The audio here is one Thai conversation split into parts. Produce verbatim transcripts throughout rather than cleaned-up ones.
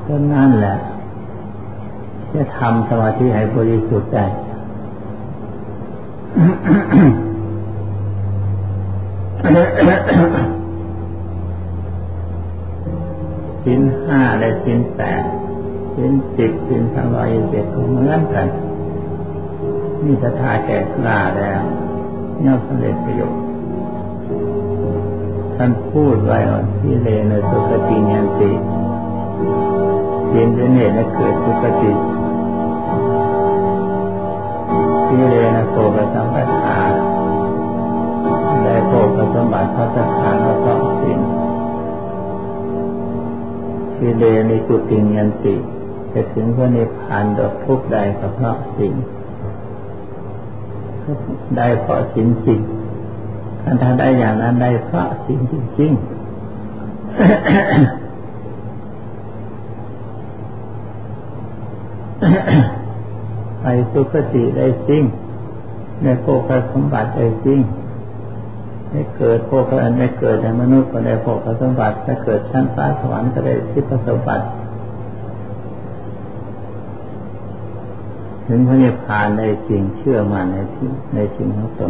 ก็นั่นแหละจะทำสมาธิให้บริสุทธิ์ได้ศีลห้าและศีลแปดศีลสิบศีลสองร้อยยี่สิบเจ็ดก็เหมือนกันนี่ศรัทธาแก่กล้าแล้วย่อมสำเร็จประโยชน์ท่านพูดไว้ว่าสีเลนะสุขติยันติศีลเป็นเหตุให้เกิดสุขติสีเลนะโภคสัมปทาได้โภคสมบัติพระสถานและเพราะศีลสีเลนิสุติยันติจะถึงพระนิพพานโดยทุกข์ใดก็เพราะศีลได้เพราะศีลจริงถ้าได้อย่างนั้นได้เพราะศีลจริงๆไปสุคติได้จริงได้โภคสมบัติได้จริงได้เกิดโภคอันได้เกิดในมนุษย์ก็ได้โภคสมบัติได้เกิดชั้นฟ้าสวรรค์ก็ได้ทิพสมบัติถึงพระนิพพานได้จริงเชื่อมั่นในในสิ่งของตน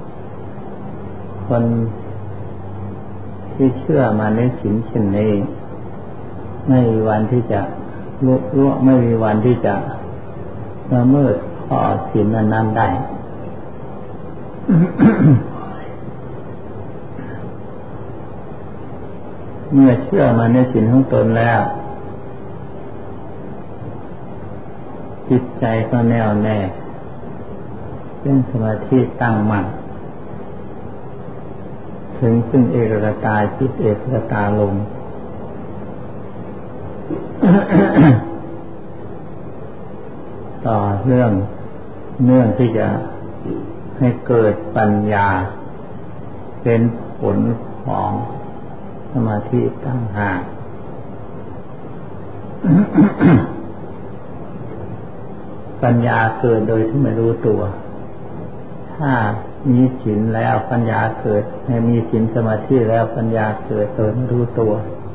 คนที่เชื่อมั่นในสิ่งเช่นนี้ไม่มีวันที่จะลุล่วงไม่มีวันที่จะละเมิดข้อศีลนั้นๆได้ เมื่อเชื่อมั่นในสิ่งของตนแล้วจิตใจก็แน่วแน่เป็นสมาธิตั้งมั่นถึงซึ่งเอกตาจิตเอกตาลง ต่อเรื่องเนื่องที่จะให้เกิดปัญญาเป็นผลของสมาธิตั้งหากปัญญาเกิดโดยที่ไม่รู้ตัวถ้ามีศีลแล้วปัญญาเกิดให้มีศีลสมาธิแล้วปัญญาเกิดโดยไม่รู้ตัว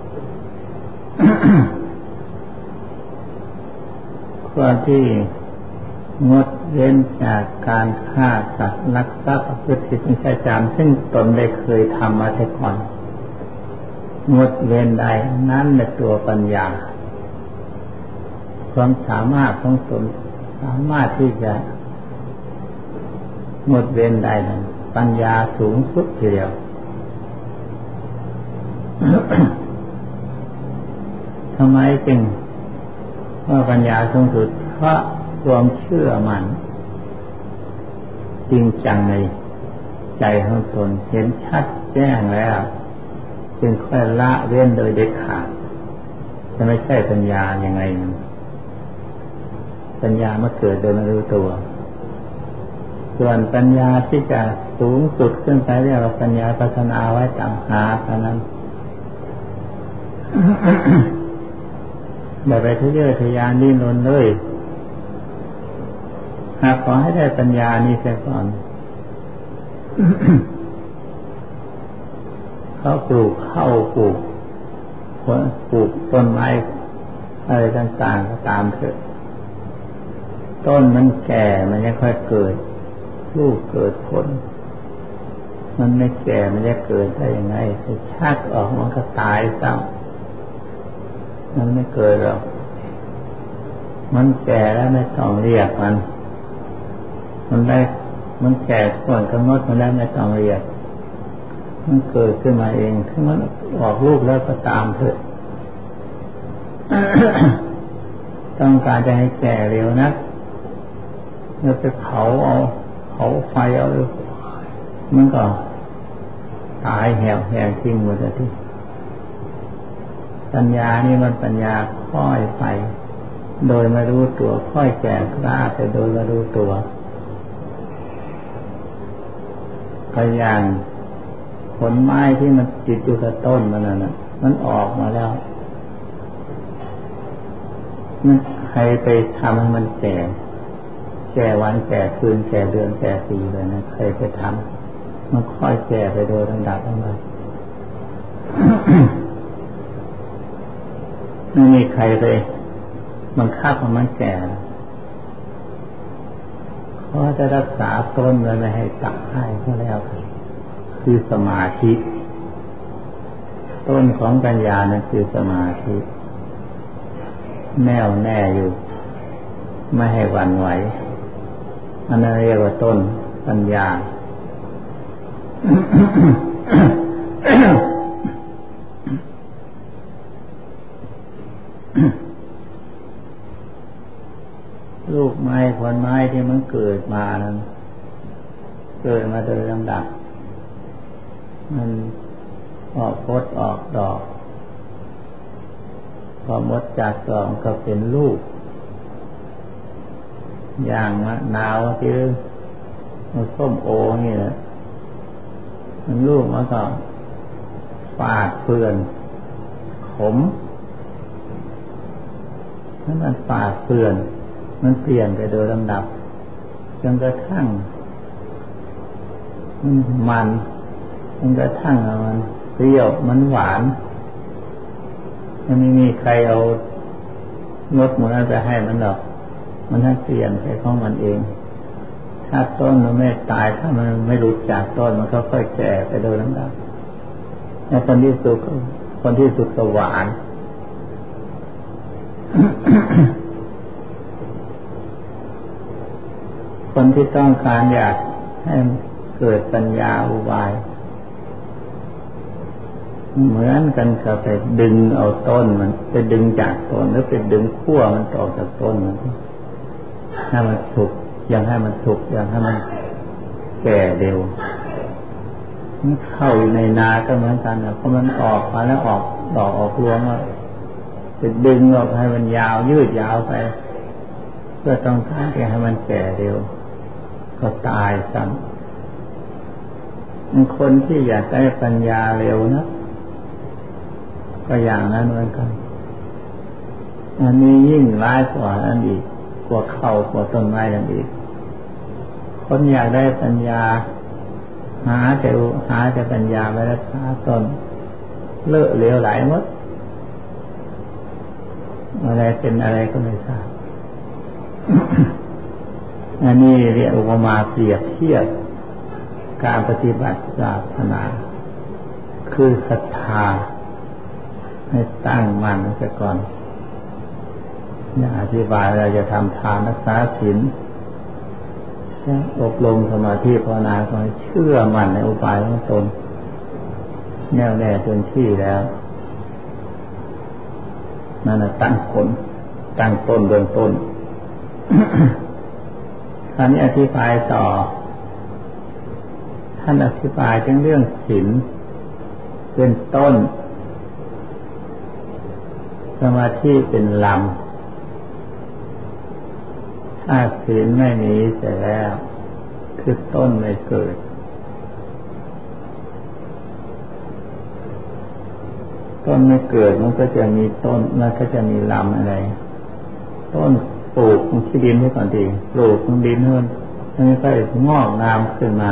ความที่งดเว้นจากการฆ่าสัตว์ลักทรัพย์ประพฤติผิดในกาม ซึ่งตนได้เคยทำมาแต่ก่อนงดเว้นได้นั่นเป็นตัวปัญญาความสามารถของตนสามารถที่จะงดเว้นได้นั้นปัญญาสูงสุดทีเดียว ทำไมจึงว่าปัญญาสูงสุดเพราะความเชื่อมั่นจริงจังในใจของตนเห็นชัดแจ้งแล้วจึงค่อยละเว้นโดยเด็ดขาดจะไม่ใช่ปัญญาอย่างไรนั้นปัญญามาเกิดโดยไม่รู้ตัวส่วนปัญญาที่จะสูงสุดขึ้นไปเรียกว่าปัญญาพัฒนาไว้ต่างหากเท่านั้น อย่าไปทะเยอทะยานดิ้นรนเลยหากขอให้ได้ปัญญานี้เสียก่อน เขาปลูกข้าวปลูกปลูกต้นไม้อะไรต่างๆก็ตามเถอะต้นมันแก่มันยังค่อยเกิดลูกเกิดผลมันไม่แก่มันจะเกิดได้ยังไงถ้าชักออกมันก็ตายซ้ำมันไม่เกิดหรอกมันแก่แล้วไม่ต้องเรียกมันมันได้มันแก่ก่อนกำหนดมันแล้วไม่ต้องเรียกมันเกิดขึ้นมาเองถ้ามันออกลูกแล้วก็ตามเถอะ ต้องการจะให้แก่เร็วนะเราไปเผาเอาเผาไฟเอามันก็ตายแหวแหงทิ้งหมดเลยที่ปัญญานี่มันปัญญาค่อยไปโดยไม่รู้ตัวค่อยแก่กล้าแต่โดยไม่รู้ตัวก็อย่างผลไม้ที่มันติดอยู่กับต้นมันน่ะมันออกมาแล้วมันใครไปทำให้มันแก่แก่วันแก่คืนแก่เดือนแก่ปีเลยนะใครไปทำมันค่อยแก่ไปโดยลำดับลำดับ ฉไม่มีใครเลยบังคับให้มันแก่เพราะจะรักษาต้นเลยไม่ให้ตัดให้ก็แล้วคือสมาธิต้นของปัญญานั้นคือสมาธิแน่วแน่อยู่ไม่ให้หวั่นไหวอันนั้นเรียกว่าต้นปัญญา ลูกไม้ผลไม้ที่มันเกิดมานั้นเกิดมาโดยลำดับมันออกผลออกดอกพอหมดจากดอกก็เป็นลูกอย่างมะนาวที่มันส้มโอนี่แหละมันลูกมันก็ฝาดเปื่อนขมถ้ามันฝาดเปื่อนมันเปลี่ยนไปโดยลำดับจนกระทั่งมันจนกระทั่งมันเปรี้ยวมันหวานมันไม่มีใครเอารสหมูนั้นไปให้มันหรอกมันให้เปลี่ยนไปของมันเองถ้าต้นมันไม่ตายถ้ามันไม่หลุดจากต้นมันก็ค่อยแก่ไปโดยลำดับในคนที่สุดคนที่สุดก็หวาน คนที่ต้องการอยากให้เกิดปัญญาอุบายเหมือนกันกับไปดึงเอาต้นมันไปดึงจากต้นหรือไปดึงขั้วมันออกจากต้นมันให้มันสุกยังให้มันสุกยังให้มันแก่เร็วมันเข้าอยู่ในนาก็เหมือนกันนะเพราะมันออกมาแล้วออกดอกออกรวงว่าจะดึงออกให้มันยาวยืดยาวไปเพื่อต้องการให้มันแก่เร็วก็ตายซ้ำคนที่อยากได้ปัญญาเร็วนะก็อย่างนั้นเหมือนกันอันนี้ยิ่งร้ายกว่าอันอีกกว่าเข้ากว่าต้นไม้อันอีกคนอยากได้ปัญญาหาแต่หาแต่ปัญญาไม่รักษาต้นเลอะเหลวไหลหมดอะไรเป็นอะไรก็ไม่ทราบ อันนี้เรียกอุปมาเปรียบเทียบการปฏิบัติศาสนาคือศรัทธาให้ตั้งมั่นซะก่อนอย่าอธิบายเราจะทำทานรักษาศีลอบรมสมาธิภาวนาก็ให้เชื่อมั่นในอุบายของตนแน่วแน่จนที่แล้วนั่นน่ะตั้งผลตั้งต้นเบื้องต้น คราวนี้อธิบายต่อท่านอธิบายถึงเรื่องศีลเป็นต้นสมาธิเป็นลำถ้าศีลไม่มีเสร็จแล้วคือต้นไม่เกิดต้นไม่เกิดมันก็จะมีต้นมันก็จะมีลำอะไรต้นปลูกที่ดินไว้ก่อนดีปลูกตรงดินเท่านั้นก็งอกงามขึ้นมา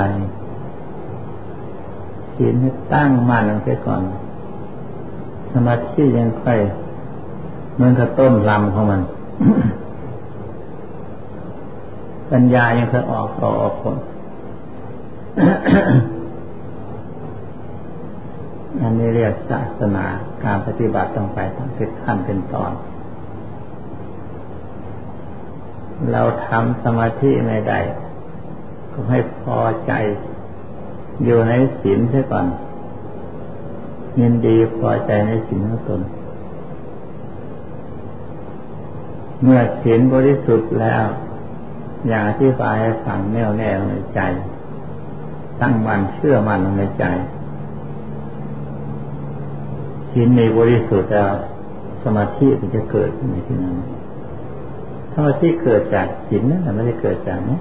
ศีลให้ตั้งมั่นลงไปก่อนสมาธิยังค่อยเหมือนกับต้นลำของมัน ปัญญายังค่อยออกต่อออกผล อันนี้เรียกศาสนาการปฏิบัติต้องไปต้องเป็นขั้นเป็นตอนเราทำสมาธิไม่ได้ก็ให้พอใจอยู่ในศีลเสียก่อนยินดีพอใจในศีลของตนเมื่อศีลบริสุทธิ์แล้วอย่างที่ฝ่ายสั่งแน่วแน่ในใจตั้งมั่นเชื่อมั่นในใจศีลในบริสุทธิ์แล้วสมาธิมันจะเกิดในที่นั้นสมาธิเกิดจากศีลนั่นแหละไม่ได้เกิดจากนี้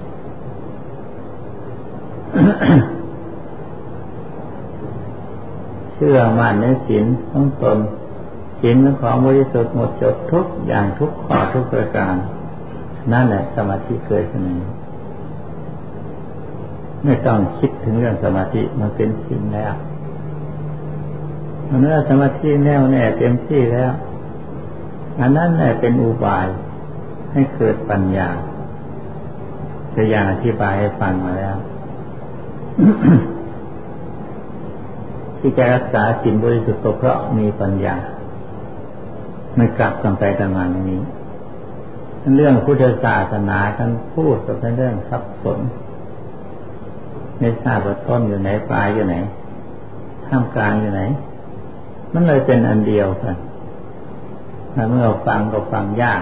เชื่อมั่นในศีลของตนศีลเป็นของบริสุทธิ์หมดจดทุกอย่างทุกข้อทุกประการนั่นแหละสมาธิเกิดขึ้นมาไม่ต้องคิดถึงเรื่องสมาธิมันเป็นศีลแล้วเมื่อสมาธิแน่วแน่เต็มที่แล้วอันนั้นแหละเป็นอุบายให้เกิดปัญญาจะอย่างอธิบายให้ฟังมาแล้ว ที่จะรักษาศีลบริสุทธิ์ก็เพราะมีปัญญาไม่กลับกันไปกันมาอย่างนี้เรื่องพุทธศาสนาท่านพูดก็เป็นเรื่องซับซ้อนไม่ทราบว่าต้นอยู่ไหนปลายอยู่ไหนท่ามกลางอยู่ไหนมันเลยเป็นอันเดียวกันถ้าเมื่อฟังก็ฟังยาก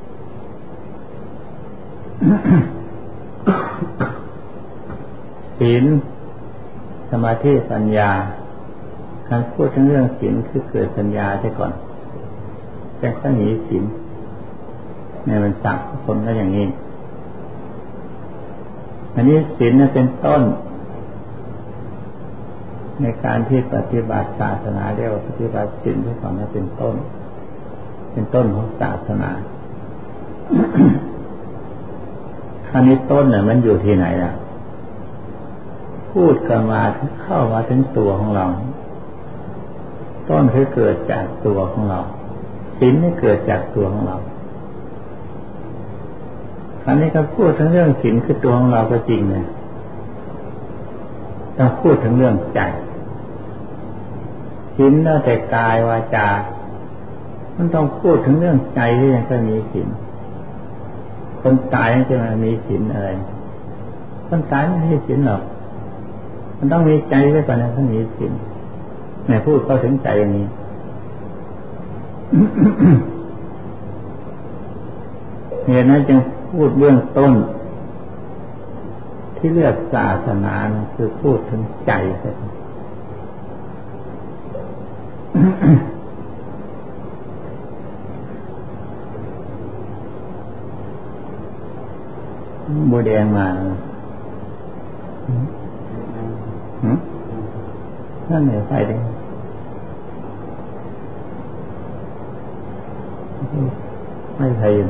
ศีลสมาธิปัญญาการพูดถึงเรื่องศีลคือเกิดปัญญาใช่ก่อนแต่ก็หนีศีลเนี่ยมันสักคนก็อย่างนี้อันนี้ศีลเป็นต้นในการที่ปฏิบัติศาสนาเรียกว่าปฏิบัติศีลที่สองนั้นเป็นต้นเป็นต้นของศาสนาคราวนี้ต้นเนี่ยมันอยู่ที่ไหนล่ะพูดกันมาเข้ามาถึงตัวของเราต้นคือเกิดจากตัวของเราศีลนี่เกิดจากตัวของเราคราวนี้ก็พูดถึงเรื่องศีลคือตัวของเราก็จริงเนี่ยต้องพูดถึงเรื่องใจศีลน่าแต่กายวาจามันต้องพูดถึงเรื่องใจที่ยังจะมีศีลคนตายจะมามีศีลอะไรคนตายไม่มีศีลหรอกมันต้องมีใจด้วยก่อนนะถึงมีศีลแม่พูดเข้าถึงใจอย่างนี้ เหตุนั้นจึงพูดเบื้องต้นที่เลือกศาสนาคือพูดถึงใจใช่ไหมบัวแดงมานั่นเหนือไฟแดงไม่ใช่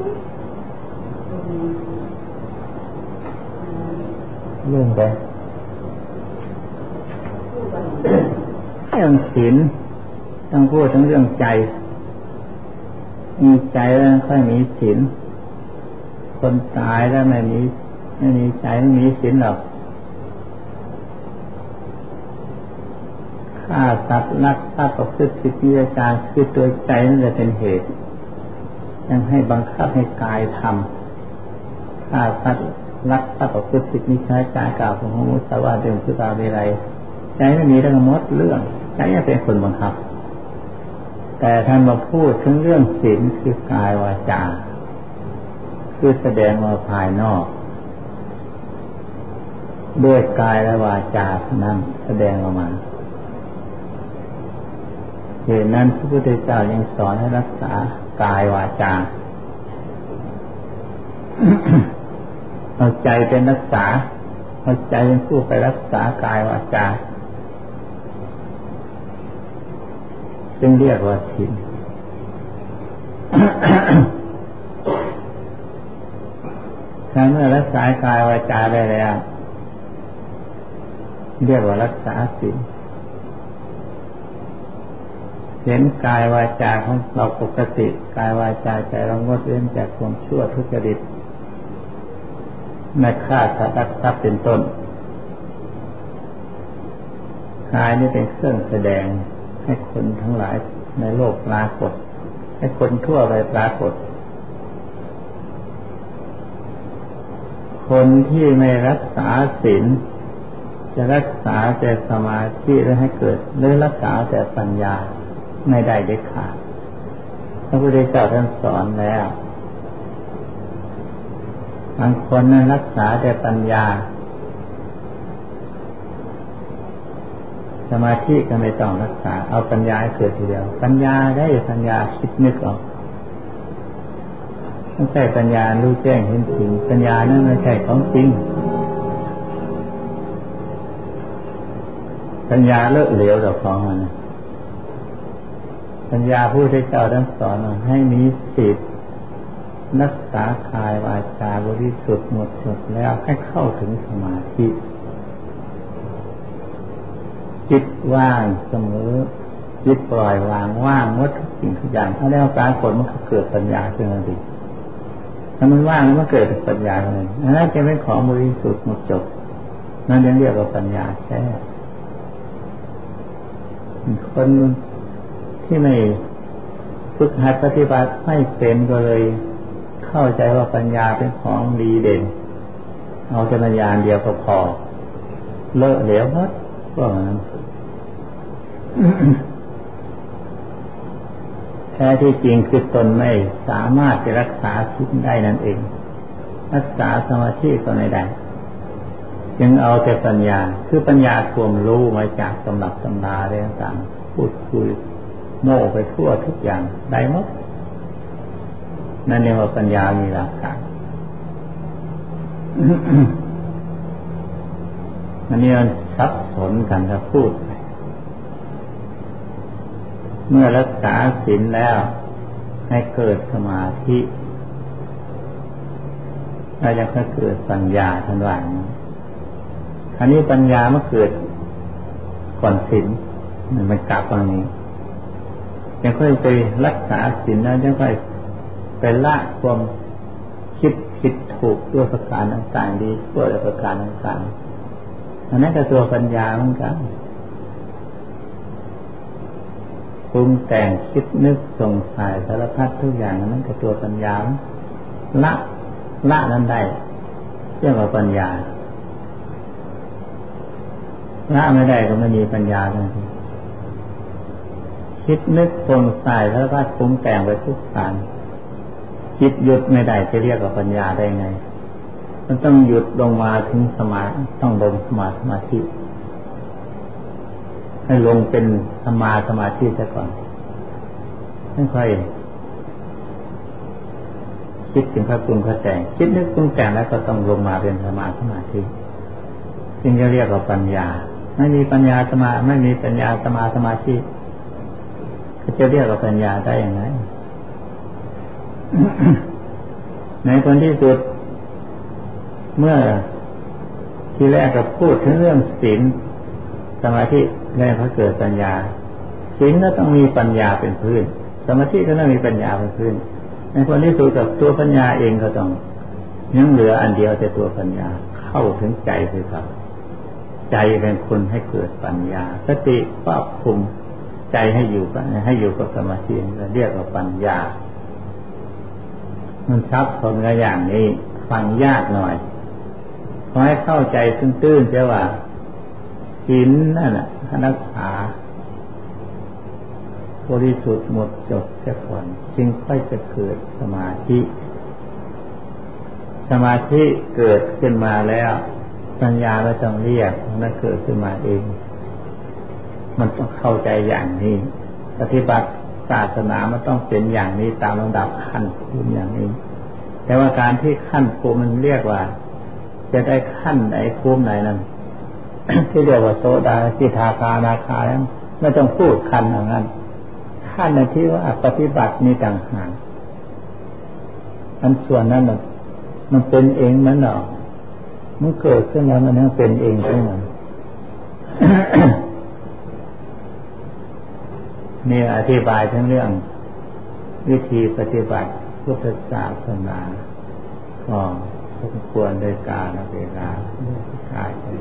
เรื่องไปเรื่องศีลต้องพูดถึงเรื่องใจมีใจแล้วค่อยมีศีลคนตายแล้วไม่มีไม่มีใจไม่มีศีลหรอกฆ่าสัตว์ลักทรัพย์ประพฤติผิดวิจารคือตัวใจนั่นแหละเป็นเหตุยังให้บังคับให้กายทำฆ่าสัตว์ลักทรัพย์ประพฤติผิดมิจฉาจารกล่าวของมุสาวาทเดิมคือตาเวไรใจไม่มีทั้งหมดเรื่องใจยังเป็นคนบังคับแต่ท่านมาพูดถึงเรื่องศีลคือกายวาจาคือแสดงมาภายนอกด้วยกายและวาจานั้นแสดงออกมาเหตุนั้นพระพุทธเจ้ายังสอนให้รักษากายวาจา เอาใจเป็นรักษาเอาใจเป็นผู้ไปรักษากายวาจาซึ่งเรียกว่าศีล ถ้าเมื่อรักษากายวาจาได้แล้วเรียกว่ารักษาศีลเห็นกายวาจาของเราปกติกายวาจาใจเรางดเว้นจากความชั่วทุจริตไม่ฆ่าสัตว์รักทรัพย์เป็นต้นกายนี่เป็นเครื่องแสดงให้คนทั้งหลายในโลกปรากฏให้คนทั่วไปปรากฏคนที่ไม่รักษาศีลจะรักษาแต่สมาธิและให้เกิดหรือรักษาแต่ปัญญาไม่ได้เด็ดขาดพระพุทธเจ้าท่านสอนแล้วบางคนนั้นรักษาแต่ปัญญาสมาธิก็ไม่ต้องรักษาเอาปัญญาให้เกิดทีเดียวปัญญาได้ปัญญาคิดนึกออกไม่ใช่ปัญญารู้แจ้งเห็นจริงปัญญานั้นไม่ใช่ของจริงปัญญาเลอะเหลวต่อของมันปัญญาผู้ที่เจ้าท่านสอนให้มีศีลรักษากายวาจาบริสุทธิ์หมดหมดแล้วให้เข้าถึงสมาธิจิตว่างเสมอยึดปล่อยวางว่างหมดทุกสิ่งทุกอย่างถ้าแล้วปรากฏมันก็เกิดปัญญาขึ้นมาดิถ้ามันว่างมันเกิดปัญญาเลยนั่นจะเป็นของบริสุทธิ์หมดจบนั่นจะเรียกว่าปัญญาแท้คนที่ไม่ฝึกหัดปฏิบัติไม่เป็นก็เลยเข้าใจว่าปัญญาเป็นของดีเด่นเอาแต่ปัญญาเดียวก็พอเลอะเหลวหมดก็นั้นแท้ที่จริงคือตนไม่สามารถจะรักษาศีลได้นั่นเองรักษาสมาธิก็ไม่ได้จึงเอาแต่ปัญญาคือปัญญาความรู้มาจากตำรับตำราอะไรต่างๆพูดคุยโม่ไปทั่วทุกอย่างได้หมดนั่นเรียกว่าปัญญามีหลักการอันนี้มันสับสนกันถ้าพูดเมื่อรักษาศีลแล้วให้เกิดสมาธิแล้วจะเกิดปัญญาทันวันอันนี้ปัญญาเมื่อเกิดก่อนศีลมันกลับตรงนี้ยังค่อยไปรักษาศีลแล้วยังค่อยไปละความคิดผิดถูกด้วยประการต่างๆดีด้วยประการต่างๆอันนั้นก็ตัวปัญญาเหมือนกันปรุงแต่งคิดนึกสงสัยสารพัดทุกอย่างนั้นก็ตัวปัญญาละละนั้นได้เรียกว่าปัญญาละไม่ได้ก็ไม่มีปัญญาเลยคิดนึกสงสัยสารพัดปรุงแต่งไปทุกการคิดหยุดไม่ได้จะเรียกว่าปัญญาได้ไงมันต้องหยุดลงมาถึงสมาธิต้องลงสมาสมาธิให้ลงเป็นสมาสมาธิซะก่อนไม่ค่อยคิดถึงพระปรุงพระแต่งคิดนึกปรุงแต่งแล้วก็ต้องลงมาเป็นสมาสมาธิจึงจะเรียกว่าปัญญาไม่มีปัญญาสมาไม่มีปัญญาสมาสมาธิก็จะเรียกว่าปัญญาได้อย่างไร ในผลที่สุดเมื่อที่แรกก็พูดถึงเรื่องศีลสมาธิแล้วก็เกิดปัญญาศีลก็ต้องมีปัญญาเป็นพื้นสมาธิก็ต้องมีปัญญาเป็นพื้นในผลที่สุดกับตัวปัญญาเองก็ต้องยังเหลืออันเดียวแต่ตัวปัญญาเข้าถึงใจคือครับใจเป็นคนให้เกิดปัญญาสติควบคุมใจให้อยู่กับให้อยู่กับสมาธิเรียกว่าปัญญามันซับซ้อนกันอย่างนี้ฟังยากหน่อยขอให้เข้าใจตื้นๆเสียว่าศีลนั่นน่ะรักษาบริสุทธิ์หมดจดเสียก่อนจึงค่อยจะเกิดสมาธิสมาธิเกิดขึ้นมาแล้วปัญญาไม่ต้องเรียกมันเกิดขึ้นมาเองมันต้องเข้าใจอย่างนี้ปฏิบัติศาสนามันต้องเป็นอย่างนี้ตามลำดับขั้นภูมิอย่างนี้แต่ว่าการที่ขั้นภูมิมันเรียกว่าจะได้ขั้นไหนภูมิไหนนั้น ที่เรียกว่าโสดาสิทาคานาคานั้นไม่ต้องพูดขั้นอย่างนั้นขั้นในที่ว่าปฏิบัตินี่ต่างหากอันส่วนนั้นน่ะมันเป็นเองมันหรอกมันเกิดขึ้นแล้วมันยังเป็นเองขึ้นมา นี่อธิบายทั้งเรื่องวิธีปฏิบัติพุทธศาสนาก็สมควรโดยกาลเวลาขายไป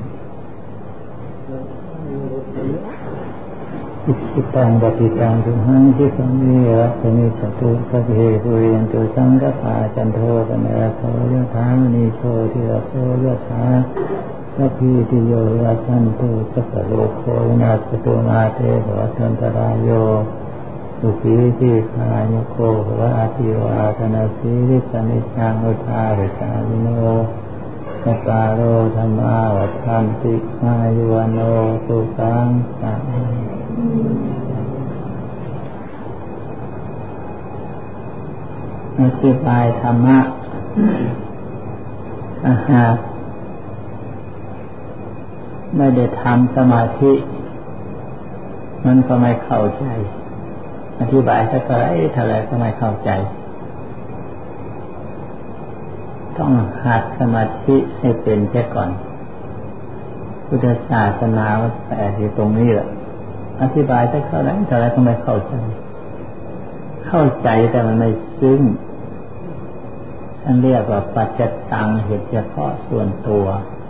อิชิตังปฏิตังทุหังที่สัมมิยะสมิจตุสัพเพปุเรนตุสังฆปาจันโทปนะโสยะถามณีโชติระโสยะถาสัพพิติโยยัสสันตุสัพพะโลกโควินาศตุมาเตภวัฏันตรายโยสุขีทีคายุโกภวะอภิวาทนาสีริสนิจังอุทาหิตาวิโนสัตตาโรธรรมาวัฏันติอายุวโนสุขังสังอธิบายธรรมะอาหารไม่ได้ทำสมาธิมันก็ไม่เข้าใจอธิบายสักเท่าไรเท่าไรก็ไม่เข้าใจต้องหัดสมาธิให้เป็นแค่ก่อนพุทธศาสนาแปลที่ตรงนี้แหละอธิบายได้เท่าไหร่เท่าไหร่ก็ไม่เข้าใจเข้าใจแต่มันไม่ซึ้งท่านเรียกว่าปัจจตังเหตุเฉพาะส่วนตัว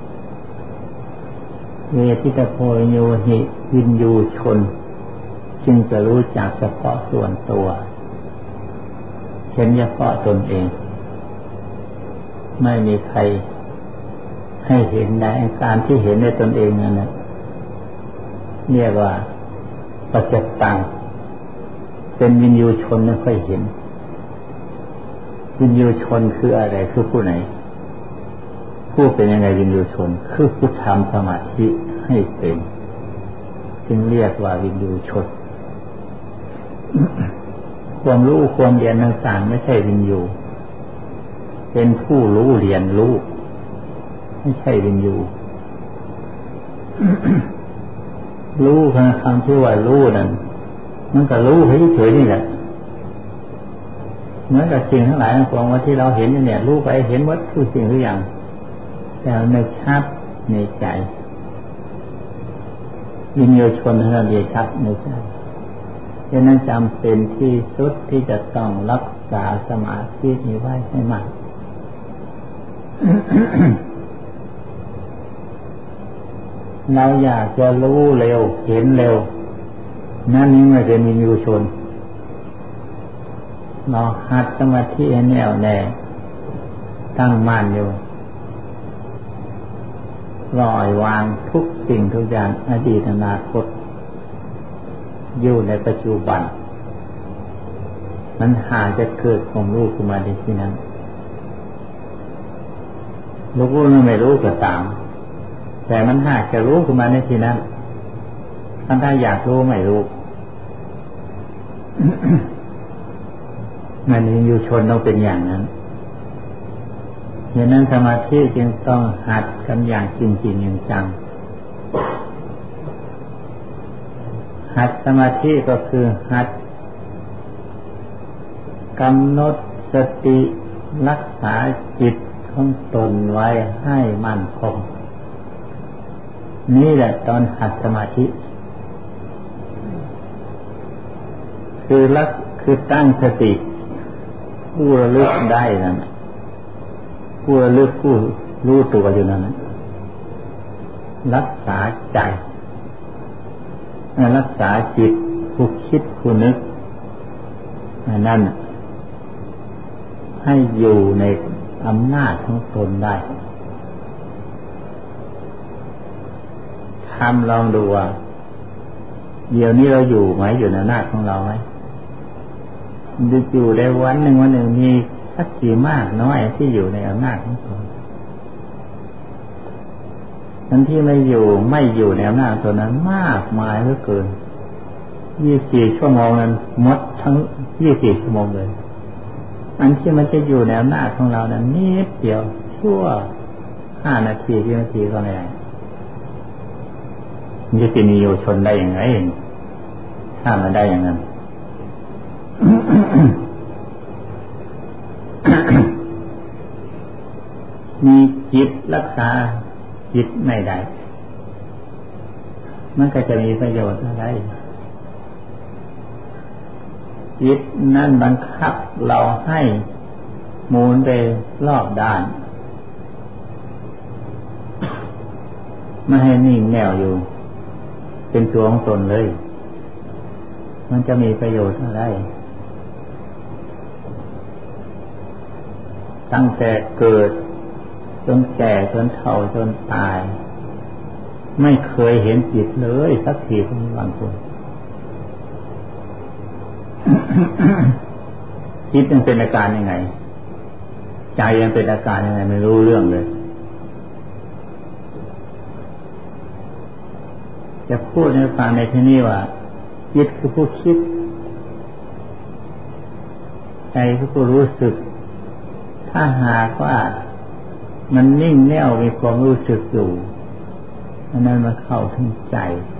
เวทิตโพโยหิวินยูชนจึงจะรู้จักเฉพาะส่วนตัวเห็นเฉพาะตนเองไม่มีใครให้เห็นได้การที่เห็นในตนเองนั่นนะเรียกว่าปัจจตังเป็นวินยูชนไม่ค่อยเห็นวินยูชนคืออะไรคือผู้ไหนผู้เป็นยังไงวินยูชนคือผู้ทำสมาธิให้เป็นจึงเรียกว่าวินยูชน ความรู้ความเรียนต่างๆไม่ใช่วินยูเป็นผู้รู้เรียนรู้ไม่ใช่วินยู รู้คำที่ว่ารู้นั่นมันก็รู้เฉยๆนี่แหละเหมือนกับสิ่งทั้งหลายทั้งปวงว่าที่เราเห็นเนี่ยรู้ไปเห็นหมดทุกสิ่งทุกอย่างแต่นึกชัดในใจวิญญาณชนเราเรียนชัดในใจดังนั้นจำเป็นที่สุดที่จะต้องรักษาสมาธินี้ไว้ให้มาก เราอยากจะรู้เร็วเห็นเร็วนั่นนี่ไม่เป็นวิญญาณชนเราหัดสมาธิแน่วแน่ตั้งมั่นอยู่ปล่อยวางทุกสิ่งทุกอย่างอดีตอนาคตอยู่ในปัจจุบันมันหาจะเกิดความรู้ขึ้นมาในที่นั้นรู้หรือไม่รู้ก็ตามแต่มันหาจะรู้ขึ้นมาในที่นั้นท่านถ้าอยากรู้ไม่รู้ มันอยู่ชนต้องเป็นอย่างนั้นฉะนั้นสมาธิจึงต้องหัดกันอย่างจริงๆอย่างจังหัดสมาธิก็คือหัดกำหนดสติรักษาจิตของตนไว้ให้มั่นคงนี่แหละตอนหัดสมาธิคือรักคือตั้งสติผู้ระลึกได้นั่นผู้ระลึกผู้รู้ตัวอยู่นั่นรักษาใจรักษาจิตผู้คิดผู้นึกนั่นให้อยู่ในอำนาจของตนได้ทำลองดูว่าเดี๋ยวนี้เราอยู่ไหมอยู่ในอำนาจของเราไหมอยู่ได้วันหนึ่งวันหนึ่งมีสักกี่มากน้อยที่อยู่ในอำนาจของตนทั้งที่ไม่อยู่ไม่อยู่ในอำนาจตัวนั้นมากมายเหลือเกินยี่สิบสี่ชั่วโมงนั้นหมดทั้งยี่สิบสี่ชั่วโมงเลยอันที่มันจะอยู่ในอำนาจของเรานั้นนิดเดียวชั่วห้านาทีที่นาทีก็ไม่ได้มันจะเป็นนิโยชนได้อย่างไรถ้ามันได้อย่างนั้น มีจิตรักษาจิตไม่ได้มันก็จะมีประโยชน์อะไรจิตนั่นบังคับเราให้หมุนไปรอบด้านไม่ให้นิ่งแน่วอยู่เป็นตัวของตนเลยมันจะมีประโยชน์อะไรตั้งแต่เกิดจนแก่จนเฒ่าจนตายไม่เคยเห็นจิตเลยสักทีของบางคน จิตมันเป็นอาการยังไงใจมันเป็นอาการยังไงไม่รู้เรื่องเลยจะพูดให้ฟังในที่นี้ว่าจิตคือผู้คิดใจคือผู้รู้สึกถ้าหากว่ามันนิ่งแน่วมีความรู้สึกอยู่อันนั้นมันเข้าถึงใจ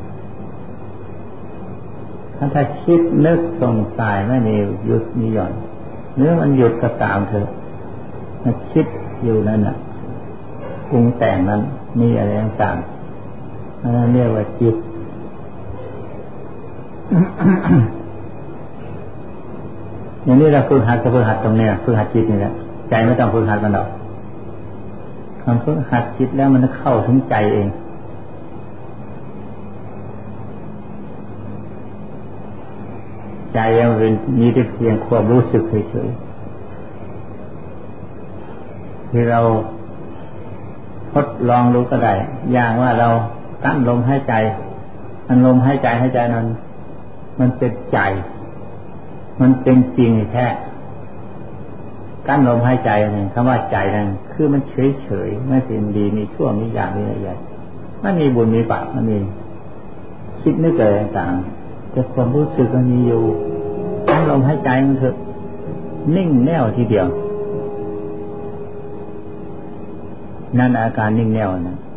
ถ้าถ้าคิดนึกสงสัยไม่มีหยุดมีหย่อนหรือมันหยุดก็ตามเถอะมันคิดอยู่นั่นน่ะปรุงแต่งนั้นมีอะไรต่างๆอันนั้นเรียกว่าจิตอย่างนี้เราฝึกหัดก็ฝึกหัดตรงนี้ฝึกหัดจิตนี่แหละใจไม่ต้องฝึกหัดมันหรอกทำฝึกหัดจิตแล้วมันเข้าถึงใจเองใจยังเป็นมีแต่เพียงความรู้สึกเฉยๆที่เราทดลองรู้ก็ได้อย่างว่าเรากั้นลมหายใจอันลมหายใจหายใจนั้นมันเป็นใจมันเป็นจริงแท้กั้นลมหายใจนั่นคำว่าใจนั่นคือมันเฉยเฉยไม่เป็นดีมีชั่วมีอย่างมีอะไรไม่มีบุญมีบาปมันมีคิดนึกอะไรต่างๆแต่ความรู้สึกมันมีอยู่กั้นลมหายใจมันเถอะนิ่งแน่วทีเดียวนั่นอาการนิ่งแน่วนะ